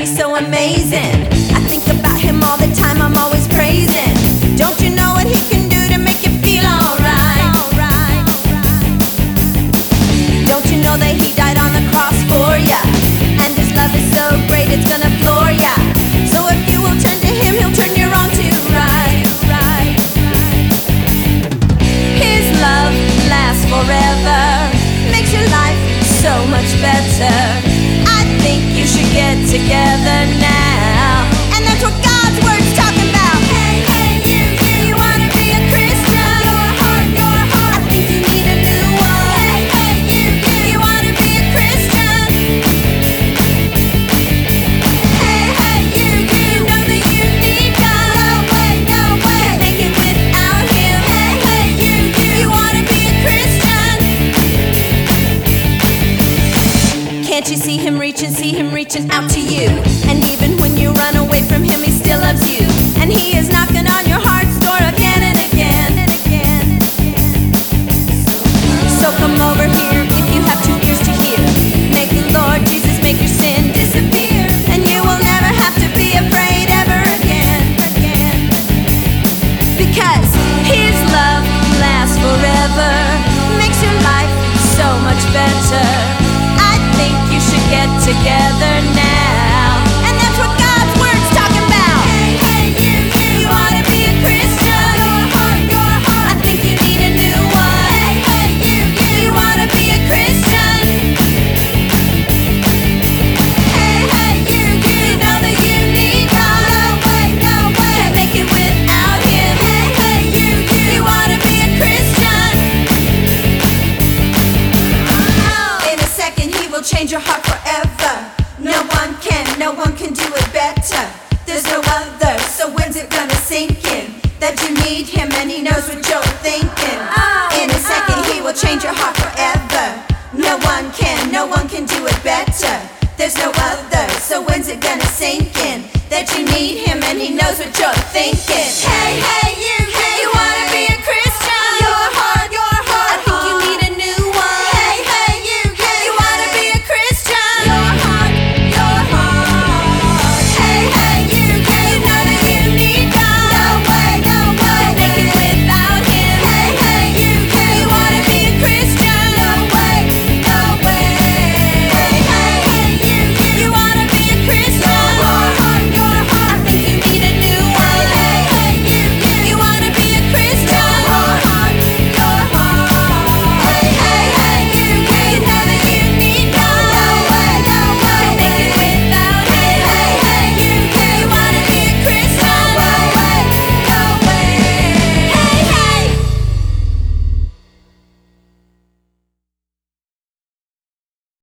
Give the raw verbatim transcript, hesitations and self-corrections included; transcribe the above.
he's so amazing. I think about him all the time, I'm always praising. Don't you know what he can do to make you feel alright? Don't you know that he died on the cross for ya? And his love is so great it's gonna floor ya. So if you will turn to him, he'll turn your wrong to right. His love lasts forever, makes your life so much better. I think you should get together now, and that's what God's word's talking about. Hey, hey, you, you, you wanna be a Christian? Your heart, your heart, I think you need a new one. Hey, hey, you, you, you wanna be a Christian? Hey, hey, you, you, you know that you need God. No way, no way, can't make it without him. Hey, hey, you, you, you wanna be a Christian? Can't you see him reaching, see him reaching out to you? And even when you run away from him, he still loves you. And he is knocking on your heart's door again and again and again. So come over here if you have two ears to hear. Make the Lord Jesus make your sin disappear, and you will never have to be afraid ever again, again. Because his love lasts forever, makes your life so much better. Get together now, and that's what God's word's talking about. Hey, hey, you, you, you wanna be a Christian? Your heart, your heart, I think you need a new one. Hey, hey, you, you, you wanna be a Christian? Hey, hey, you, you, you know that you need God. No way, no way, can't make it without him. Hey, hey, you, you, you wanna be a Christian? In a second he will change your heart forever. No one can, no one can do it better. There's no other, so when's it gonna sink in that you need him and he knows what you're thinking? In a second he will change your heart forever. No one can, no one can do it better. There's no other, so when's it gonna sink in that you need him and he knows what you're thinking? Hey, hey.